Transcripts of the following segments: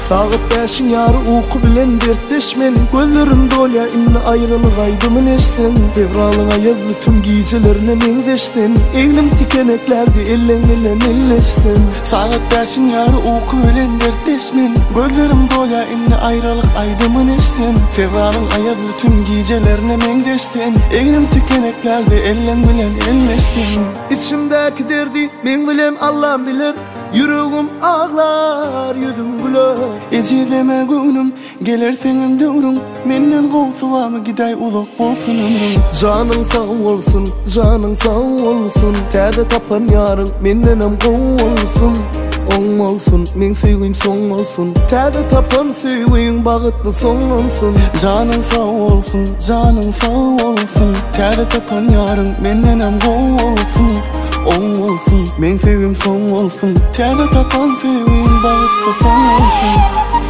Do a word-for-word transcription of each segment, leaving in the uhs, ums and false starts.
Sağıp beşin yarı uyku bilen dertleşmen. Gözlerim dolya inni ayrılık aydımın eşten. Fevralın ayazlı tüm giycelerine mengdeşten. Eglim tikeneklerdi ellen bilen elleşten. Sağıp beşin yarı uyku bilen dertleşmen. Gözlerim dolya inni ayrılık aydımın eşten. Fevralın ayazlı tüm giycelerine mengdeşten. Eglim tikeneklerdi ellen bilen elleşten. İçimdeki derdi men bilen Allah'ım bilir. Yüreğim ağlar, yüzüm güler. Ecileme günüm, gelir senin dövrün. Menden kovsulamı giday uzak bolsun ömrüm. Canın sağ olsun, canın sağ olsun. Täze tapan yarın mendenem kov olsun. Oň olsun, men süýgüm soň olsun. Täze tapan süýgüň bagytly soň olsun. Canın sağ olsun, canın sağ olsun. Täze tapan yarın mendenem kov olsun. Oň olsun, men süýgüm soň olsun. Täze tapan süýgüň bagytly soň olsun.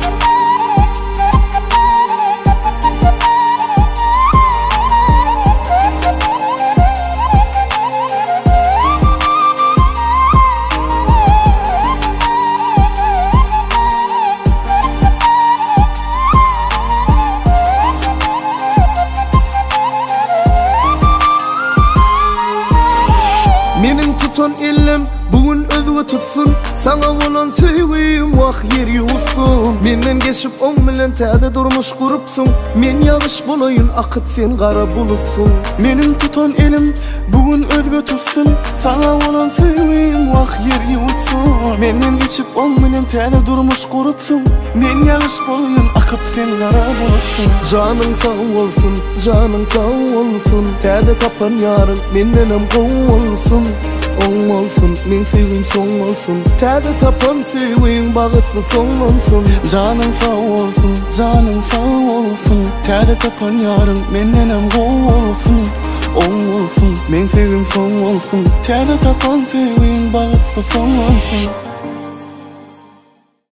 Menin tutan elim bugün özgü tutsun. Sana olan süýgüm wak yer ýuwsun. Menden geçip oň bilen täze durmuş gurupsun. Men ýagyş bolaýyn akyp sen gara bulutsun. Menin tutan elim bugün özgü tutsun. Sana olan süýgüm wak yer ýuwsun. Menden geçip oň bilen täze durmuş gurupsun. Men ýagyş bolaýyn akyp sen gara bulutsun. Canın sağ olsun, canın sağ olsun. Täze tapan yarın mendenem kov olsun. Oň olsun, men süýgüm soň olsun. Täze tapan süýgüň bagytly soň olsun. Canın sağ olsun, canın sağ olsun. Täze tapan yarın mendenem kov olsun. Oň olsun, men süýgüm soň olsun. Täze tapan süýgüň bagytly soň olsun.